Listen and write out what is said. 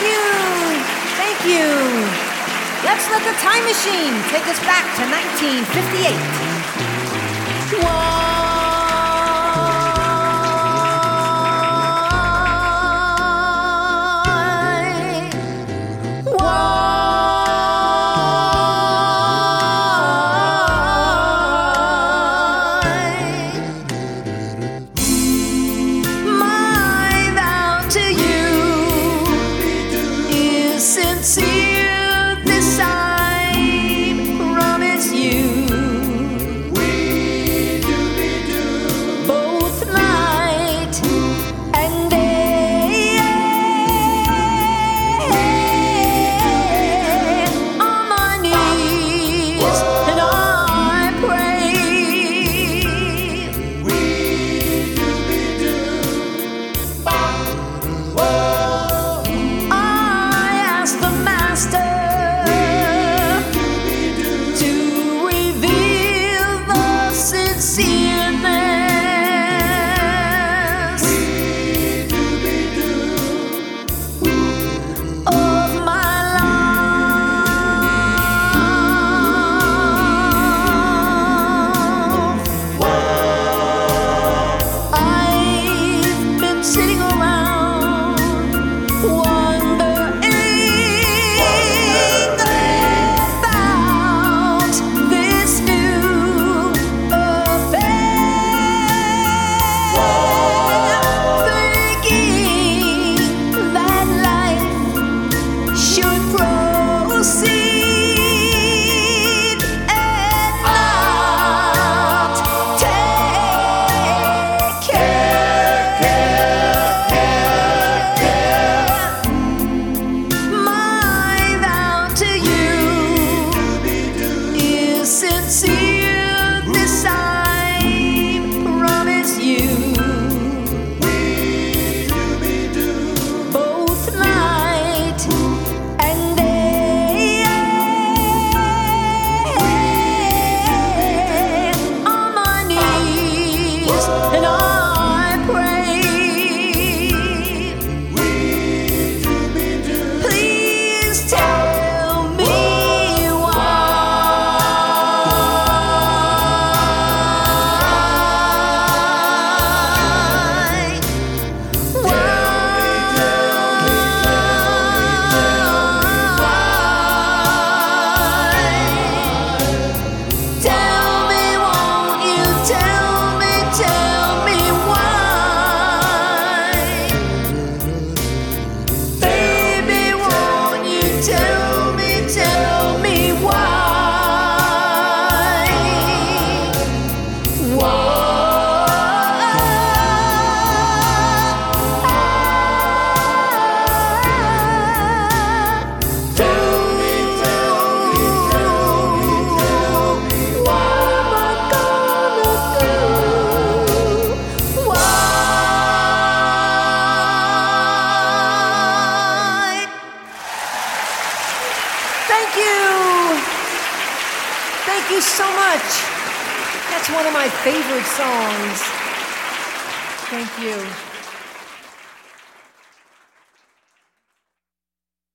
you. Thank you. Let's let the time machine take us back to 1958. Whoa. Sincere, this I promise you. We do both night and day. On my knees and I pray. We do. To reveal the sincereness of my love. I've been sitting around wondering about this new affair, thinking that life should proceed and not take care. My vow to you is sincere, this I promise you. Both night and day. On my knees and I pray. Please tell me why. Tell me, won't you tell me why? Baby, won't you tell me why? Thank you. Thank you so much. That's one of my favorite songs. Thank you.